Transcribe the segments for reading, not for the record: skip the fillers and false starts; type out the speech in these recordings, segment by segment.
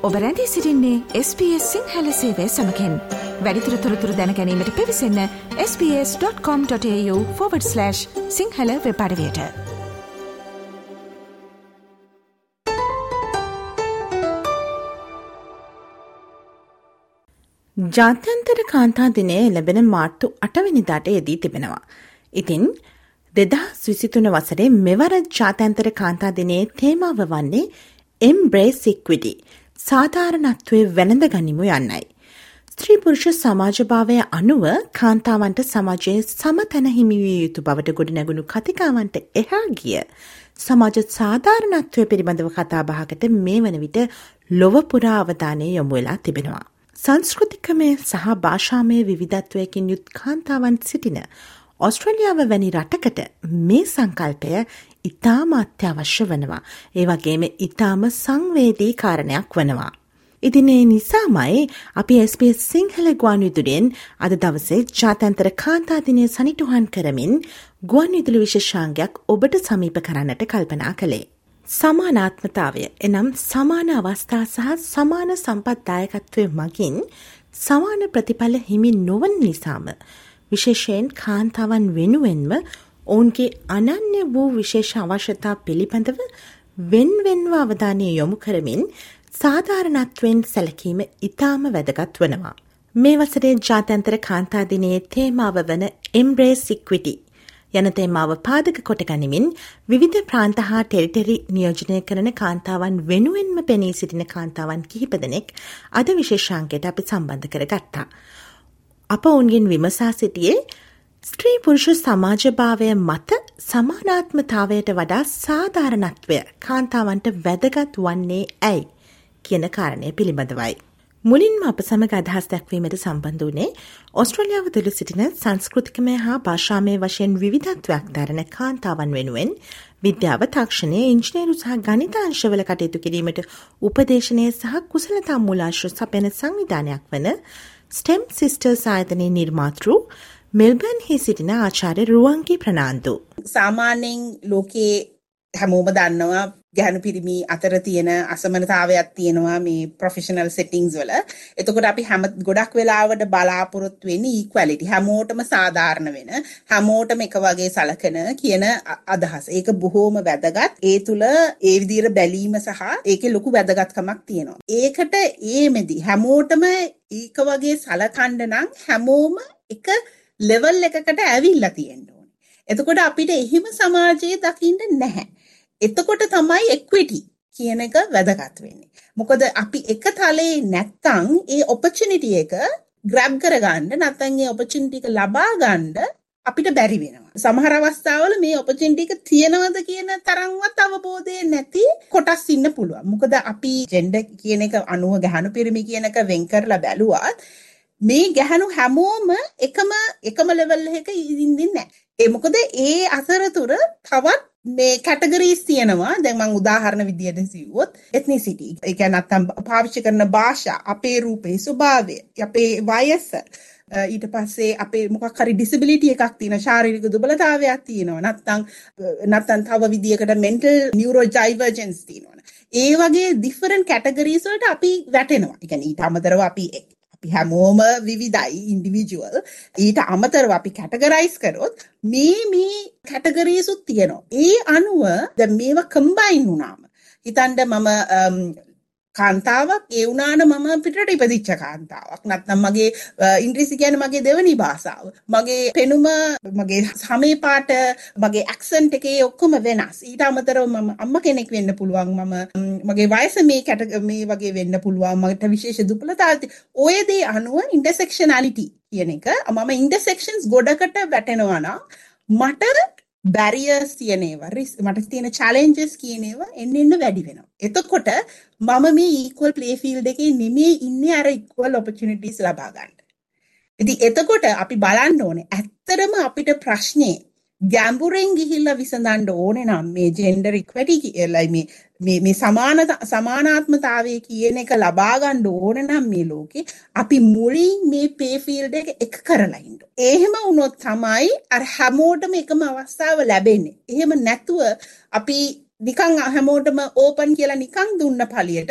ඔබ රැඳී සිටින්නේ SBS සිංහල සේවය සමගින්. වැඩිදුර තොරතුරු දැන ගැනීමට පිවිසන්න sbs.com.au/සිංහල වෙබ් අඩවියට. ජාත්‍යන්තර කාන්තා දිනය ලැබෙන මාර්තු 8 වෙනිදාට යෙදී තිබෙනවා. ඉතින් 2023 වසරේ මෙවර ජාත්‍යන්තර කාන්තා දිනයේ තේමාව වන්නේ Embrace Equity, සාධාරණත්වයේ වැළඳ ගනිමු යන්නයි. ස්ත්‍රී පුරුෂ සමාජභාවය අනුව කාන්තාවන්ට සමාජයේ සමතැන හිමි විය යුතු බවට ගොඩනැගුණු කතිකාවන්ට එහා ගිය සමාජ සාධාරණත්වය පිළිබඳව කතාබහකට මේ වන විට ලොව පුරා අවධානය යොමු වෙලා තිබෙනවා. සංස්කෘතිකමය සහ භාෂාමය විවිධත්වයකින් යුත් කාන්තාවන් සිටින ඔස්ට්‍රේලියාව වැනි රටකට මේ සංකල්පය ඉතාම අත්‍යවශ්‍ය වනවා. ඒ වගේම ඉතාම සංවේදී කාරණයක් වනවා. ඉතින් ඒ නිසාමයි අපි SBS සිංහල ගුවන්විදුලියෙන් අද දවසේ ජාත්‍යන්තර කාන්තා දිනය සනිටුහන් කරමින් ගුවන්විදුලි විශේෂාංගයක් ඔබට සමීප කරන්නට කල්පනා කළේ. සමානාත්මතාවය එනම් සමාන අවස්ථා සහ සමාන සම්පත්දායකත්වය මගින් සමාන ප්‍රතිඵල හිමි නොවන නිසාම විශේෂයෙන් කාන්තාවන් වෙනුවෙන්ම ඔවුන්ගේ අනන්‍ය වූ විශේෂ අවශ්‍යතා පිළිබඳව වෙන්වෙන්ව අවධානය යොමු කරමින් සාධාරණත්වයෙන් සැලකීම ඉතාම වැදගත් වනවා. මේ වසරේ ජාත්‍යන්තර කාන්තා දිනයේ තේමාව වන Embrace Equity යන තේමාව පාදක කොට ගනිමින් විවිධ ප්‍රාන්ත හා ටෙරිටරි නියෝජනය කරන කාන්තාවන් වෙනුවෙන්ම පෙනී සිටින කාන්තාවන් කිහිප දෙනෙක් අද විශේෂාංගයට අපි සම්බන්ධ කරගත්තා. අප ඔවුන්ගෙන් විමසා සිටියේ ස්ත්‍රී පුරුෂ සමාජභාවය මත සමානාත්මතාවයට වඩා සාධාරණත්වය කාන්තාවන්ට වැදගත් වන්නේ ඇයි කියන කාරණය පිළිබඳවයි. මුලින්ම අප සමග අදහස් දැක්වීමට සම්බන්ධ වුණේ ඔස්ට්‍රේලියාව තුළ සිටින සංස්කෘතිකමය හා භාෂාමය වශයෙන් විවිධත්වයක් දරන කාන්තාවන් වෙනුවෙන් විද්‍යාව, තාක්ෂණය, ඉංජිනේරු සහ ගණිත අංශවල කටයුතු කිරීමට උපදේශනය සහ කුසලතා මූලාශ්‍ර සපයන සංවිධානයක් වන STEM Sisters ආයතනයේ නිර්මාතෘ මෙල්බර්න් හි සිටින ආචාර්ය රුවන්ගේ ප්‍රනාන්දු. සාමාන්‍යයෙන් ලෝකයේ හැමෝම දන්නවා ගැහණු පිරිමි අතර තියෙන අසමානතාවයක් තියෙනවා මේ ප්‍රොෆෙෂනල් සෙටින්ග්ස් වල. එතකොට අපි ගොඩක් වෙලාවට බලාපොරොත්තු වෙන්නේ ඉක්වැලිටි. හැමෝටම සාධාරණ වෙන, හැමෝටම එක වගේ සලකන කියන අදහස. ඒක බොහොම වැදගත්. ඒ තුල ඒ විදිහට බැලීම සහ ඒකේ ලොකු වැදගත්කමක් තියෙනවා. ඒකට මේදී හැමෝටම ඒක වගේ සලකන්න නම් හැමෝම එක ලෙවල් එකකට ඇවිල්ලා තියෙන්න ඕනේ. එතකොට අපිට එහෙම සමාජයේ දකින්න නැහැ. එතකොට තමයි equity කියන එක වැදගත් වෙන්නේ. මොකද අපි එක තලයේ නැත්තම් ඒ opportunity එක grab කරගන්න නැත්නම් ඒ opportunity එක ලබා ගන්න අපිට බැරි වෙනවා. සමහර අවස්ථාවල මේ opportunity එක තියෙනවද කියන තරම්වත් අවබෝධය නැති කොටස් ඉන්න පුළුවන්. මොකද අපි gender කියන එක අනුව ගැහණු පිරිමි කියන එක වෙන් කරලා බැලුවත් මේ ගැහණු හැමෝම එකම level එකක ඉඳින්නේ නැහැ. ඒ මොකද ඒ අතරතුර තවත් මේ කැටගරීස් තියෙනවා. දැන් මම උදාහරණ විදියට කිව්වොත් ethnicity, ඒ කියන්නේ නැත්තම් පාවිච්චි කරන භාෂා, අපේ රූපේ ස්වභාවය, අපේ වයස, ඊට පස්සේ අපේ මොකක් හරි disability එකක් තියෙනවා, ශාරීරික දුබලතාවයක් තියෙනවා, නැත්තම් තව විදියකට mental neurodivergence තියෙනවා. ඒ වගේ different categories වලට අපි වැටෙනවා. ඒ කියන්නේ ඊට අමතරව අපි හැමෝම විවිධයි ඉන්ඩිවිජුවල්. ඊට අමතරව අපි කැටගරයිස් කරොත් මේ කැටගරීස් උත් තියෙනවා. ඒ අනුව දැන් මේවා කම්බයින් වුණාම හිතන්න මම කාන්තාවක්, ඒ වුණාන මම පිටරට ඉපදිච්ච කාන්තාවක්. නැත්නම් මගේ ඉංග්‍රීසි කියන්නේ මගේ දෙවෙනි භාෂාව. මගේ පෙනුම, මගේ සමේ පාට, මගේ ඇක්සන්ට් එකේ ඔක්කොම වෙනස්. ඊට අමතරව මම අම්මා කෙනෙක් වෙන්න පුළුවන්. මගේ වයස මේ වගේ වෙන්න පුළුවන්. මට විශේෂ දුබලතාවක්. ඔය දේ අනුව ඉන්ටර්සෙක්ෂනැලිටි කියන එක මම ඉන්ටර්සෙක්ෂන්ස් ගොඩකට වැටෙනවා නම් මට බැරියර්ස් තියෙන ඒවා, මට තියෙන චැලෙන්ජස් කියන ඒවා එන්න වැඩි වෙනවා. එතකොට මම මේ ඉක්වල් ප්ලේ ෆීල්ඩ් එකේ නෙමෙයි ඉන්නේ අර ඉක්වල් ඔපචුනිටිස් ලබා ගන්න. ඉතින් එතකොට අපි බලන්න ඕනේ ඇත්තටම අපිට ප්‍රශ්නේ ගැඹුරෙන් ගිහිල්ලා විසඳන්න ඕනේ නම් මේ ජෙන්ඩර් ඉක්විටි කියලා මේ සමානාත්මතාවය කියන එක ලබා ගන්න ඕනේ නම් මේ ලෝකේ අපි මුලින් මේ පේ ෆීල්ඩ් එක කරලා ඉන්න. එහෙම වුණොත් තමයි අර හැමෝටම එකම අවස්ථාව ලැබෙන්නේ. එහෙම නැතුව අපි නිකන් හැමෝටම ඕපන් කියලා නිකන් දුන්න පළියට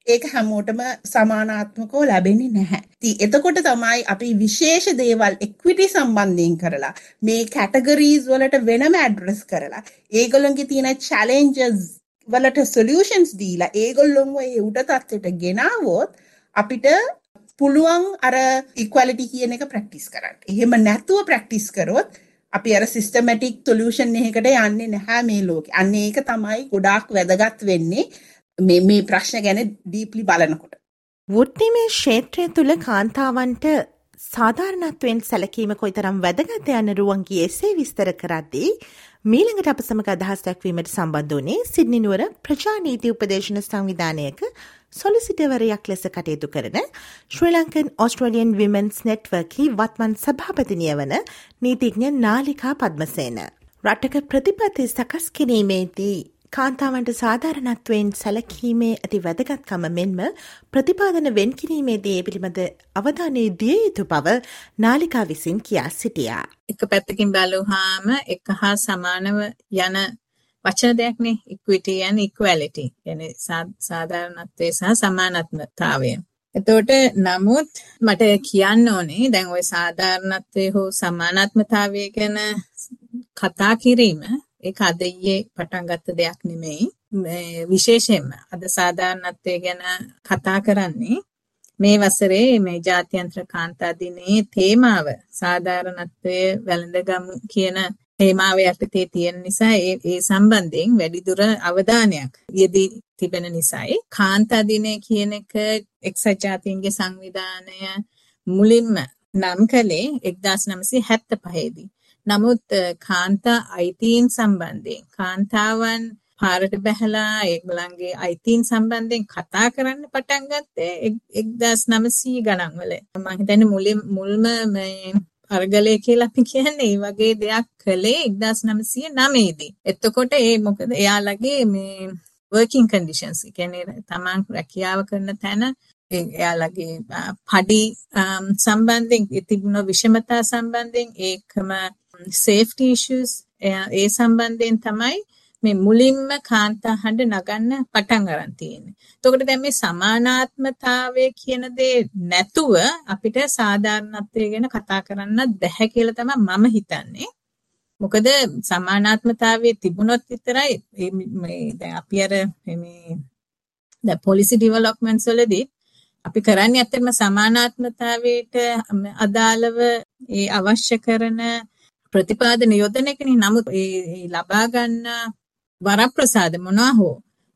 ඒක හැමෝටම සමානාත්මකව ලැබෙන්නේ නැහැ. ඉතින් එතකොට තමයි අපි විශේෂ දේවල් equity සම්බන්ධයෙන් කරලා මේ categories වලට වෙනම address කරලා ඒගොල්ලන්ගේ තියෙන challenges වලට solutions දීලා ඒගොල්ලොන්ව ඒ උඩ තත්ත්වයට ගෙනාවොත් අපිට පුළුවන් අර equality කියන එක practice කරන්න. එහෙම නැතුව practice කරොත් අපි අර systematic solution එකකට යන්නේ නැහැ මේ ලෝකේ. අන්න ඒක තමයි ගොඩාක් වැදගත් වෙන්නේ මේ ප්‍රශ්න ගැන ඩීප්ලි බලනකොට. වෘත්තිමය ක්ෂේත්‍රය තුළ කාන්තාවන්ට සාධාරණත්වයෙන් සැලකීම කොයිතරම් වැදගත් යන රුවන්ගේ එසේ විස්තර කරද්දී මීළඟට අප සමග අදහස් දැක්වීමට සම්බන්ධ වුණේ සිඩ්නි නුවර ප්‍රජානීති උපදේශන සංවිධානයක සොලිසිටර්වරයක් ලෙස කටයුතු කරන ශ්‍රී ලංකන් ඔස්ට්‍රේලියන් විමන්ස් නෙට්වර්ක්හි වත්මන් සභාපතිනිය වන නීතිඥ නාලිකා පද්මසේන. රටක ප්‍රතිපත්ති සකස් කිරීමේදී කාන්තාවන්ට සාධාරණත්වයෙන් සැලකීමේ ඇති වැදගත්කම මෙන්ම ප්‍රතිපාදන වෙන් කිරීමේදී ඒ පිළිබඳ අවධානය දිය යුතු බව නාලිකා විසින් කියා සිටියා. එක පැත්තකින් බලුවාම එක හා සමානව යන වචන දෙයක්නේ equity and equality. කියන්නේ සාධාරණත්වය සහ සමානත්වතාවය. එතකොට නමුත් මට කියන්න ඕනේ දැන් ওই සාධාරණත්වය හෝ සමානත්වතාවය ගැන කතා කිරීම ඒක අද ඊයේ පටන් ගත්ත දෙයක් නෙමෙයි. විශේෂයෙන්ම අද සාධාරණත්වය ගැන කතා කරන්නේ මේ වසරේ මේ ජාත්‍යන්තර කාන්තා දිනයේ තේමාව සාධාරණත්වය වැළඳගමු කියන තේමාව යටතේ තියෙන නිසා ඒ සම්බන්ධයෙන් වැඩිදුර අවධානයක් යෙදී තිබෙන නිසායි කාන්තා දිනය කියන එක එක්සත් ජාතීන්ගේ සංවිධානය මුලින්ම නම් කළේ 1975 දී. නමුත් කාන්තා අයිතීන් සම්බන්ධයෙන් කාන්තාවන් පාරට බැහැලා ඒගොල්ලන්ගේ අයිතීන් සම්බන්ධයෙන් කතා කරන්න පටන් ගත්තේ 1900 ගණන් වල. මම හිතන්නේ මුල්ම මේ අර්ගලය කියලා අපි කියන්නේ ඒ වගේ දෙයක් කළේ 1909 දී. එතකොට මොකද එයාලගේ මේ working conditions කියන්නේ තමන් රැකියාව කරන තැන එයාලගේ පඩි සම්බන්ධයෙන් තිබුණ විෂමතා සම්බන්ධයෙන් ඒකම safety issues ඒ සම්බන්ධයෙන් තමයි මේ මුලින්ම කාන්තා හඬ නගන්න පටන් ගන්න තියෙන්නේ. එතකොට දැන් මේ සමානාත්මතාවය කියන දේ නැතුව අපිට සාධාරණත්වය ගැන කතා කරන්න බැහැ කියලා තමයි මම හිතන්නේ. මොකද සමානාත්මතාවය තිබුණොත් විතරයි මේ දැන් අපි අර මේ දැන් policy developments වලදී අපි කරන්නේ ඇත්තටම සමානාත්මතාවයට අදාළව ඒ අවශ්‍ය කරන ප්‍රතිපාදන යොදන එකනේ. නමුත් ඒ ලබා ගන්න වරප්‍රසාද මොනවා හෝ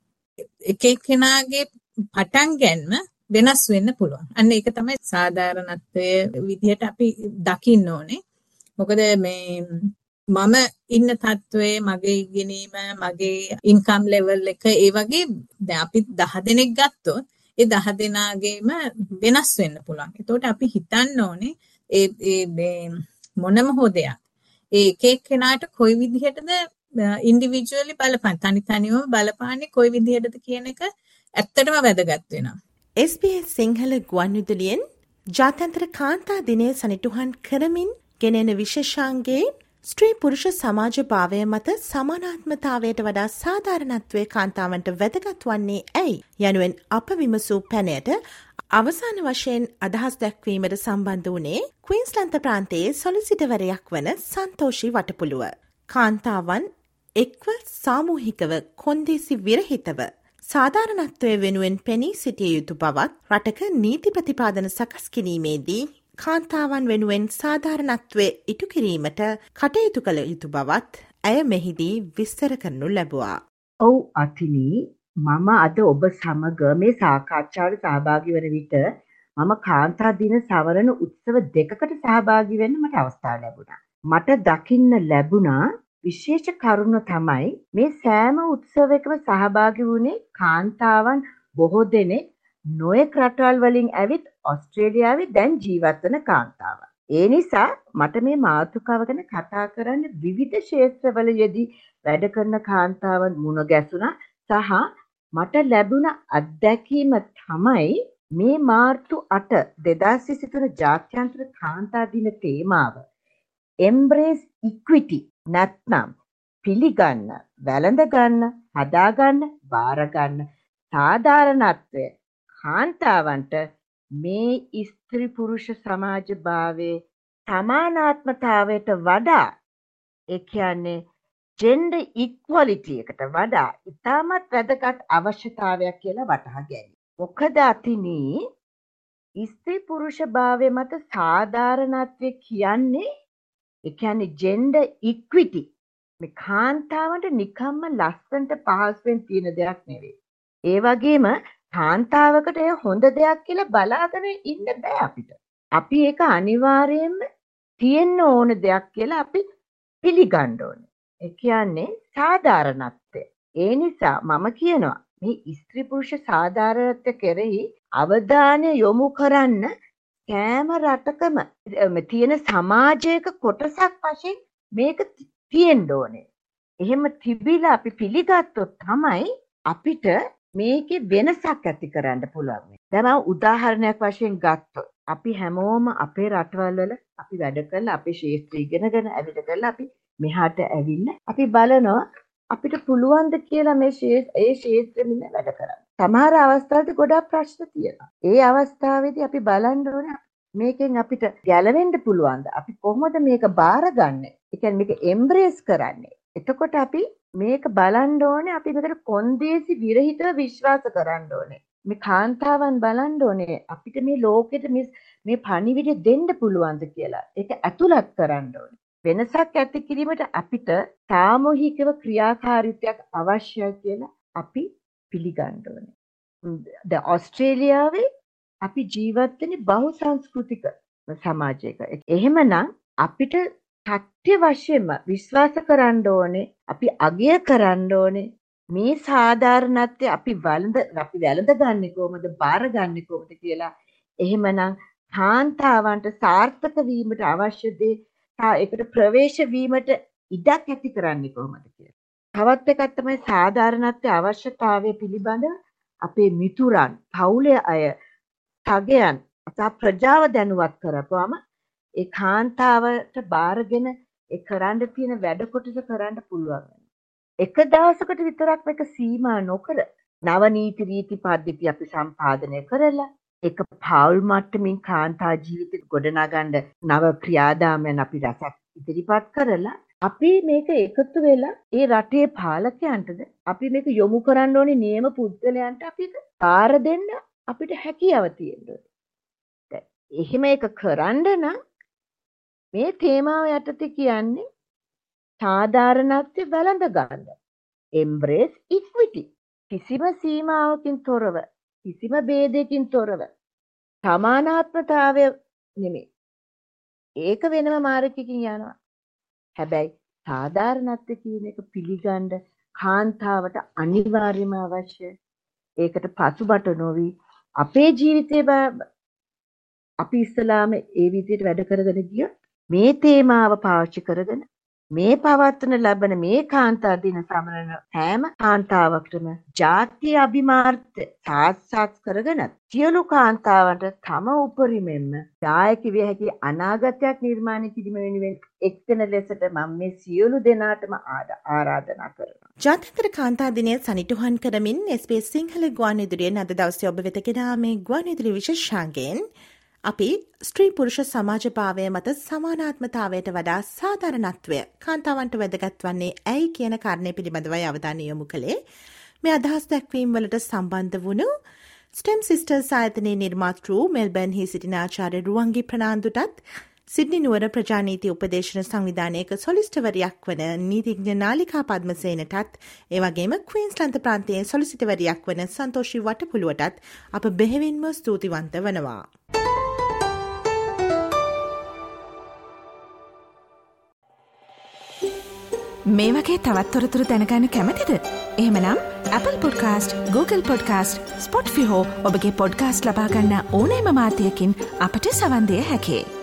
එක එක්කෙනාගේ පටන් ගැනීම වෙනස් වෙන්න පුළුවන්. අන්න ඒක තමයි සාධාරණත්වයේ විදිහට අපි දකින්න ඕනේ. මොකද මේ මම ඉන්න තත්වයේ මගේ ඉගෙනීම මගේ ඉන්කම් ලෙවල් එක ඒ වගේ දැන් අපි 10 දෙනෙක් ගත්තොත් ඒ 10 දෙනාගේම වෙනස් වෙන්න පුළුවන්. ඒතකොට අපි හිතන්න ඕනේ ඒ මොනම හෝ දෙයක් ඒ එක එක්කෙනාට කොයි විදිහටද ඉන්ඩිවිජුවලි බලපාන තනිව බලපාන්නේ කොයි විදිහටද කියන එක ඇත්තටම වැදගත් වෙනවා. SBS සිංහල ගුවන්විදුලියෙන් ජාත්‍යන්තර කාන්තා දිනය සනිටුහන් කරමින් ගෙනෙන විශේෂාංගයේ ස්ත්‍රී පුරුෂ සමාජ භාවය මත සමානාත්මතාවයට වඩා සාධාරණත්වයේ කාන්තාවන්ට වැදගත් වන්නේ ඇයි යනුවෙන් අප විමසූ පැනයට අවසාන වශයෙන් අදහස් දැක්වීමට සම්බන්ධ වුණේ ක්වීන්ස්ලන්ත ප්‍රාන්තයේ සොලිසිටර්වරයක් වන සන්තෝෂී වටපුළුව. කාන්තාවන් එක්ව සාමූහිකව කොන්දේසි විරහිතව සාධාරණත්වය වෙනුවෙන් පෙනී සිටිය යුතු බවත් රටක නීති ප්‍රතිපාදන සකස් කිරීමේදී කාන්තාවන් වෙනුවෙන් සාධාරණත්වය ඉටු කිරීමට කටයුතු කළ යුතු බවත් ඇය මෙහිදී විස්තර කරනු ලැබුවා. ඔව් අතිනි, මම අද ඔබ සමග මේ සාකච්ඡාවට සහභාගී වන විට මම කාන්තා දින සවරන උත්සව දෙකකට සහභාගී වෙන්න මට අවස්ථාව ලැබුණා. මට දකින්න ලැබුණා විශේෂ කරුණ තමයි මේ සෑම උත්සවයකම සහභාගී වුණේ කාන්තාවන් බොහෝ දෙනෙක් නොයෙක් රටවල් වලින් ඇවිත් ඔස්ට්‍රේලියාවේ දැන් ජීවත් වන කාන්තාවන්. ඒ නිසා මට මේ මාතෘකාව ගැන කතා කරන්න විවිධ ක්ෂේත්‍රවලදී වැඩ කරන කාන්තාවන් මුණ ගැසුණා සහ මට ලැබුණ අත්දැකීම තමයි මේ මාර්තු 8 2023 ජාත්‍යන්තර කාන්තා දින තේමාව embrace equity නැත්නම් පිළිගන්න, වැළඳ ගන්න, හදා ගන්න, බාර ගන්න සාධාරණත්වය කාන්තාවන්ට මේ ස්ත්‍රී පුරුෂ සමාජ භාවයේ සමානාත්මතාවයට වඩා ඒ කියන්නේ ජෙන්ඩර් ඉක්වලිටි එකට වඩා ඉතාමත් වැදගත් අවශ්‍යතාවයක් කියලා වටහා ගැනීම. මොකද අතිනී ස්ත්‍රී පුරුෂ භාවය මත සාධාරණත්වය කියන්නේ ඒ කියන්නේ ජෙන්ඩර් ඉක්විටි මේ කාන්තාවන්ට නිකම්ම ලස්සනට පහසුවෙන් තියෙන දෙයක් නෙවෙයි. ඒ වගේම කාන්තාවකට එය හොඳ දෙයක් කියලා බලාගෙන ඉන්න බෑ අපිට. අපි ඒක අනිවාර්යයෙන්ම තියෙන්න ඕන දෙයක් කියලා අපි පිළිගන්න ඕනේ. ඒ කියන්නේ සාධාරණත්වය. ඒ නිසා මම කියනවා මේ ස්ත්‍රී පුරුෂ සාධාරණත්වය කෙරෙහි අවධානය යොමු කරන්න කෑම රටකම තියෙන සමාජයක කොටසක් වශයෙන් මේක තියෙන්න ඕනේ. එහෙම තිබිලා අපි පිළිගත්තොත් තමයි අපිට මේකේ වෙනසක් ඇති කරන්න පුළුවන්. දැන් මම උදාහරණයක් වශයෙන් ගත්තොත් අපි හැමෝම අපේ රටවල් වල අපි වැඩ කරලා අපේ ශාස්ත්‍ර ඉගෙනගෙන ඇවිත් කරලා අපි මෙහාට ඇවිල්ලා අපි බලනවා අපිට පුළුවන්ද කියලා මේ ශාස්ත්‍රෙ මෙන්න වැඩ කරන්න. සමහර අවස්ථාවලදී ගොඩාක් ප්‍රශ්න තියෙනවා. ඒ අවස්ථාවේදී අපි බලන්න ඕනේ මේකෙන් අපිට ගැලවෙන්න පුළුවන්ද? අපි කොහොමද මේක බාරගන්නේ? ඒ කියන්නේ මේක එම්බ්‍රේස් කරන්නේ. එතකොට අපි මේක බලන්න ඕනේ අපි මේකට කොන්දේසි විරහිතව විශ්වාස කරන්න ඕනේ. මේ කාන්තාවන් බලන්න ඕනේ අපිට මේ ලෝකෙට මේ පණිවිඩය දෙන්න පුළුවන්ද කියලා. ඒක ඇතුළත් කරන්න ඕනේ. වෙනසක් ඇති කිරීමට අපිට සාමූහිකව ක්‍රියාකාරීත්වයක් අවශ්‍යයි කියලා අපි පිළිගන්න ඕනේ. දැන් ඕස්ට්‍රේලියාවේ අපි ජීවත් වෙන්නේ බහුසංස්කෘතික සමාජයක. එහෙමනම් අපිට සත්‍ය වශයෙන්ම විශ්වාස කරන්න ඕනේ අපි අගය කරන්න ඕනේ මේ සාධාරණත්වය අපි වැළඳගන්නේ කොහොමද බාරගන්නේ කොහොමද කියලා. එහෙමනම් කාන්තාවන්ට සාර්ථක වීමට අවශ්‍ය දේ ඒකට ප්‍රවේශ වීමට ඉඩක් ඇති කරන්නේ කොහොමද කියලා. තවත් එකක් තමයි සාධාරණත්වයේ අවශ්‍යතාවය පිළිබඳ අපේ මිතුරන්, පවුලේ අය, තගයන් අත ප්‍රජාව දැනුවත් කරපුවාම ඒ කාන්තාවට බාරගෙන ඒ කරන්න තියෙන වැඩ කොටස කරන්න පුළුවන්. එක දවසකට විතරක් මේක සීමා නොකර නව නීති රීති පද්ධති අපි සම්පාදනය කරලා එක පවුල් මට්ටමින් කාන්තා ජීවිත ගොඩනගන්න නව ක්‍රියාදාමයන් අපි රසක් ඉදිරිපත් කරලා අපි මේක එකතු වෙලා ඒ රටේ පාලකයන්ටද අපි මේක යොමු කරන්න ඕනේ නියම පුද්ගලයන්ට අපි ඒක බාර දෙන්න අපිට හැකියාව තියෙනවා. එහෙම එක කරන්න නම් මේ තේමාව යටතේ කියන්නේ සාධාරණත්වය වැළඳ ගන්න. embrace equity. කිසිම සීමාවකින් තොරව, කිසිම ભેදයකින් තොරව සමානාත්මතාවය නෙමෙයි. ඒක වෙනම මාර්ගයකින් යනවා. හැබැයි සාධාරණත්වය කියන එක පිළිගන්න කාන්තාවට අනිවාර්යම අවශ්‍යයි. ඒකට පසුබට නොවි අපේ ජීවිතේ අපි ඉස්සලාම ඒ විදිහට වැඩ කරගෙන ගිය මේ තේමාව පාවිච්චි කරගෙන මේ පවත්වන ලබන මේ කාන්තා දින සමරන හැම කාන්තාවකටම ජාතිය අභිමාර්ථ සාක්ෂාත් කරගෙන සියලු කාන්තාවන්ට තම උපරිමෙන්ම දායක විය හැකි අනාගතයක් නිර්මාණය කිරීම වෙනුවෙන් එක්තැන ලෙසට මම මේ සියලු දෙනාටම ආරාධනා කරනවා. ජාත්‍යන්තර කාන්තා දිනය සනිටුහන් කරමින් SBS සිංහල ගුවන්විදුලියෙන් අද දවසේ ඔබ වෙත ගෙනා මේ ගුවන්විදුලි විශේෂාංගයෙන් අපි ස්ත්‍රී පුරුෂ සමාජභාවය මත සමානාත්මතාවයට වඩා සාධාරණත්වය කාන්තාවන්ට වැදගත් වන්නේ ඇයි කියන කාරණය පිළිබඳවයි අවධානය යොමු කළේ. මේ අදහස් දැක්වීම් වලට සම්බන්ධ වුණු ස්ටෙම් සිස්ටර්ස් ආයතනයේ නිර්මාතෘ මෙල්බර්න්හි සිටින ආචාර්ය රුවන්ගි ප්‍රනාන්දුටත් සිඩ්නි නුවර ප්‍රජානීති උපදේශන සංවිධානයක සොලිසිටර්වරියක් වන නීතිඥ නාලිකා පද්මසේනටත් ඒ වගේම ක්වීන්ස්ලන්ත ප්‍රාන්තයේ සොලිසිටර්වරියක් වන සන්තෝෂී වටපුළුවටත් අප බෙහෙවින්ම ස්තුතිවන්ත වනවා. මේ වගේ තවත් තොරතුරු දැනගන්න කැමතිද? එහෙමනම් Apple Podcast, Google Podcast, Spotify හෝ ඔබගේ පොඩ්කාස්ට් ලබා ගන්න ඕනෑම මාධ්‍යයකින් අපට සවන් දිය හැකියි.